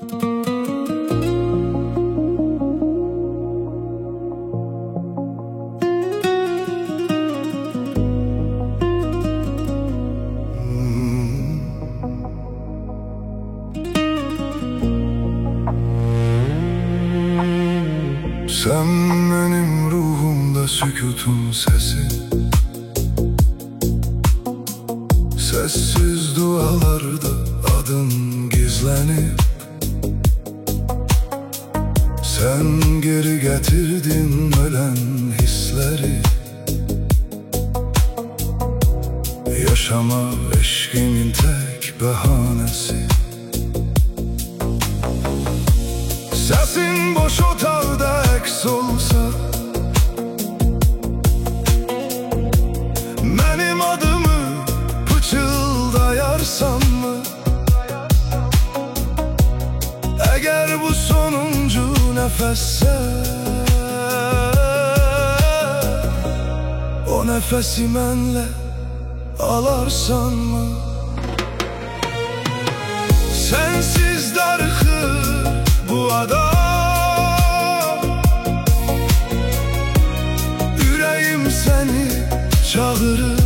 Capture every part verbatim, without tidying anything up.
Sen benim ruhumda sükutun sesi, sessiz dualarda adın gizlenip, sen geri getirdin ölen hisleri. Yaşama eşkimin tek bahanesi. Sesin boş otağda eks olsa, benim adımı pıçıldayarsan mı? Eğer bu sonuncu nefesse, o nefesi mənlə alarsan mı? Sensiz darıxır bu adam, yüreğim seni çağırır.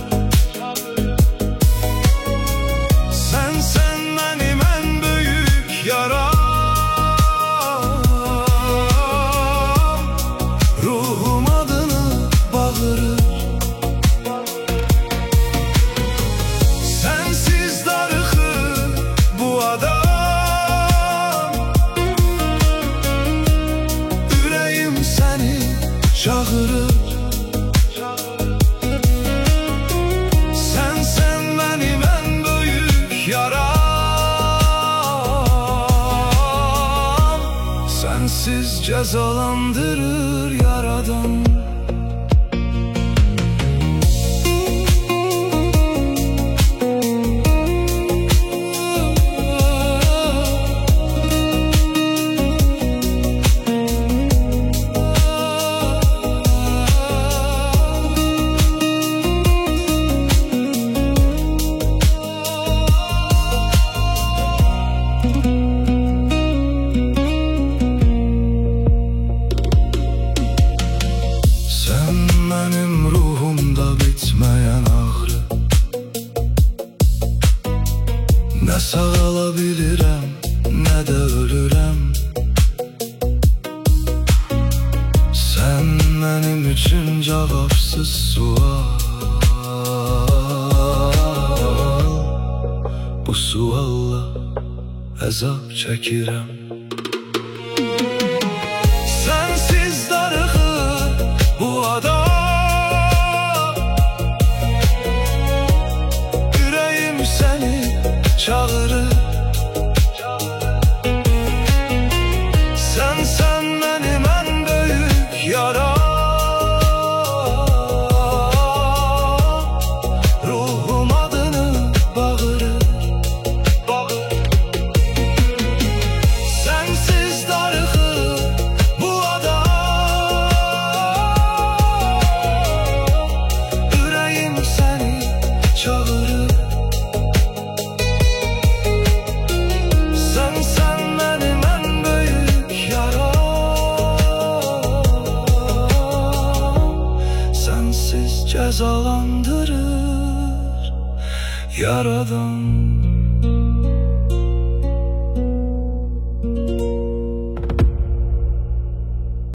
Sen sen benim en büyük yaram, ruhum adını bağırır. Sensiz darıxır bu adam, çağırır. Sen sen benim en büyük yaram, sensiz cezalandırır Yaradan. Benim ruhumda bitmeyen ağrı, ne sağalabilirəm, ne de ölürəm. Sen benim için cevapsız sual, bu sualla əzab çəkirəm. Sensiz darıxır bu adam, çağırır. Sen sen benim en büyük yaram, ruhum adını bağırır. Sensiz darıxır bu adam, yüreğim seni çağırır. Cezalandırır Yaradan.